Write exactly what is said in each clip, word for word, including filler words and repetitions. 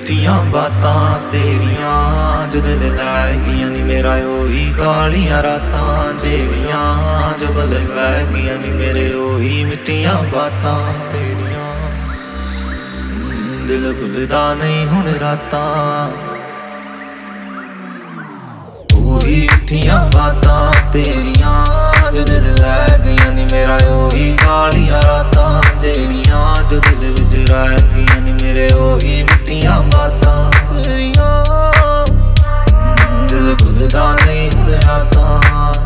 ਮਿੱਠੀਆਂ ਬਾਤਾਂ ਤੇਰੀਆਂ ਜੋ ਦਿਲ ਲੈ ਗਈਆਂ ਨੀ ਮੇਰਾ ਉਹੀ ਕਾਲੀਆਂ ਰਾਤਾਂ ਜਿਹੜੀਆਂ ਜੋ ਬਲ ਲੈ ਗਈਆਂ ਨੀ ਮੇਰੇ ਉਹੀ ਮਿੱਠੀਆਂ ਬਾਤਾਂ ਤੇਰੀਆਂ। ਦਿਲ ਭੁੱਲਦਾ ਨਹੀਂ ਹੁਣ ਰਾਤਾਂ ਉਹੀ ਮਿੱਠੀਆਂ ਬਾਤਾਂ ਤੇਰੀਆਂ ਜੋ ਦਿਲ ਲੈ ਗਈਆਂ ਨੀ ਮੇਰਾ ਉਹੀ ਕਾਲੀਆਂ ਰਾਤਾਂ ਜਿਹੜੀਆਂ ਜੋ ਦਿਲ ਵਿੱਚ ਰਹਿ ਗਈਆਂ ਨੀ ਮੇਰੇ ਉਹੀ ਮਿੱਠੀਆਂ ਬਾਤਾਂ ਤੇਰੀਆਂ। ਦਿਲ ਭੁੱਲਦਾ ਨਹੀਂ ਹੁਣ ਰਾਤਾਂ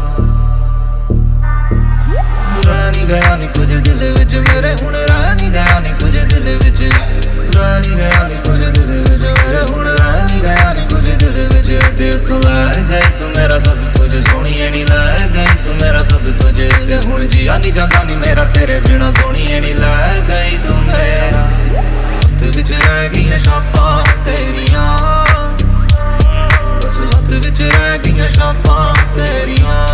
ਰਹਿ ਨੀ ਗਿਆ ਨੀ ਕੁਝ ਦਿਲ ਵਿੱਚ ਮੇਰੇ ਹੁਣ ਰਹਿ ਨੀ ਗਿਆ ਨੀ ਕੁਝ ਦਿਲ ਵਿੱਚ ਰਹਿ ਨੀ ਗਿਆ ਨੀ ਕੁਝ ਦਿਲ ਵਿੱਚ ਮੇਰੇ ਹੁਣ ਰਹਿ ਨੀ ਗਿਆ ਨੀ ਕੁਝ ਦਿਲ ਵਿੱਚ ਤੇ ਤੂੰ ਲੈ ਗਈ ਤੂੰ ਮੇਰਾ ਸਭ ਕੁਝ ਸੋਹਣੀਏ ਨੀ ਲੈ ਗਈ ਤੂੰ ਮੇਰਾ ਸਭ ਕੁਝ ਤੇ ਹੁਣ ਜੀਆ ਨੀ ਜਾਂਦਾ ਨੀ ਮੇਰਾ ਤੇਰੇ ਬਿਨਾ ਸੋਹਣੀਏ ਨੀ ਲੈ ਗਈ ਤੂੰ ਮੇਰਾ ਹੱਥ ਵਿੱਚ ਰਹਿ ਗਈਆਂ ਛਾਪਾਂ ਤੇਰੀਆਂ ਬਸ ਹੱਥ ਵਿੱਚ ਰਹਿ ਗਈਆਂ ਛਾਪਾਂ ਤੇਰੀਆਂ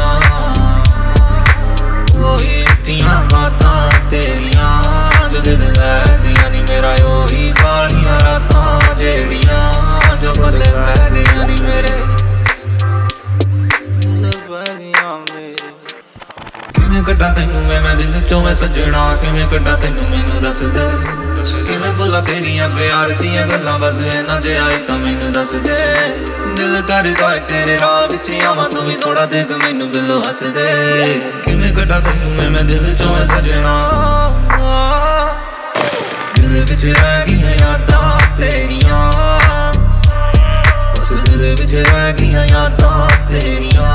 ਉਹੀ ਮਿੱਠੀਆਂ ਬਾਤਾਂ ਤੇਰੀਆਂ ਜੋ ਦਿਲ ਲੈ ਗਈਆਂ ਨੀ ਮੇਰਾ ਉਹੀ ਕਾਲੀਆਂ ਰਾਤਾਂ ਜਿਹੜੀਆਂ ਜੋ ਬੱਲੇ ਪੈ ਗਈਆਂ ਨੀ ਮੇਰੇ ਬੱਲੇ ਪੈ ਗਈਆਂ ਮੇਰੇ। ਕਿਵੇਂ ਕੱਢਾਂ ਤੈਨੂੰ ਮੈਂ ਮੈਂ ਦਿਲ ਚੋਂ ਮੈਂ ਸੱਜਣਾ ਕਿਵੇਂ ਕੱਢਾਂ ਤੈਨੂੰ ਮੈਨੂੰ ਦੱਸ ਦੇ ਕਿਵੇਂ ਬੋਲਾਂ ਤੇਰੀਆਂ ਪਿਆਰ ਦੀਆਂ ਗੱਲਾਂ ਬਸ ਇਹਨਾਂ ਜੇ ਆਈ ਤਾਂ ਮੈਨੂੰ ਦੱਸ ਦੇ ਦਿਲ ਕਰਦਾ ਏ ਤੇਰੇ ਰਾਹ ਵਿੱਚ ਆਵਾਂ ਤੂੰ ਵੀ ਥੋੜਾ ਦੇਖ ਮੈਨੂੰ ਬਿੱਲੋ ਹੱਸ ਦੇ ਕਿਵੇਂ ਕੱਢਾਂ ਤੈਨੂੰ ਮੈਂ ਮੈਂ ਦਿਲ ਚੋਂ ਮੈਂ ਸੱਜਣਾ ਦਿਲ ਵਿੱਚ ਰਹਿ ਗਈਆਂ ਯਾਦਾਂ ਤੇਰੀਆਂ ਬਸ ਦਿਲ ਵਿੱਚ ਰਹਿ ਗਈਆਂ ਯਾਦਾਂ ਤੇਰੀਆਂ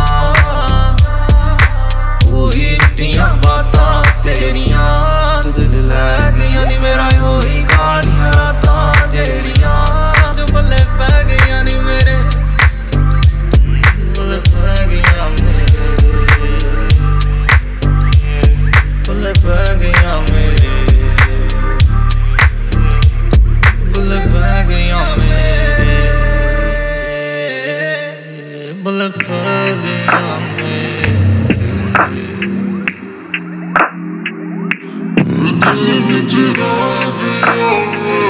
ਉਹੀ ਮਿੱਠੀਆਂ ਬਾਤਾਂ ਤੇਰੀਆਂ ਤੂੰ ਦਿਲ ਲੈ ਗਈਆਂ ਨੀ ਮੇਰਾ ਉਹੀ ਕਾਲੀਆਂ ਰਾਤਾਂ ਜਿਹੜੀਆਂ ਜੋ ਬੱਲੇ ਪੈ ਗਈਆਂ ਨੀ ਮੇਰੇ ਬੱਲੇ ਪੈ ਗਈਆਂ ਮੇਰੇ ਬੱਲੇ ਪੈ ਗਈਆਂ ਮੇਰੇ ਬੱਲੇ ਪੈ ਗਈਆਂ ਮੇਰੇ ਬੱਲੇ ਪੈ ਗਈਆਂ ਮੇਰੇ ਦਿਲ ਵਿੱਚ ਰਹਿ ਗਈਆਂ ਮੇਰੇ।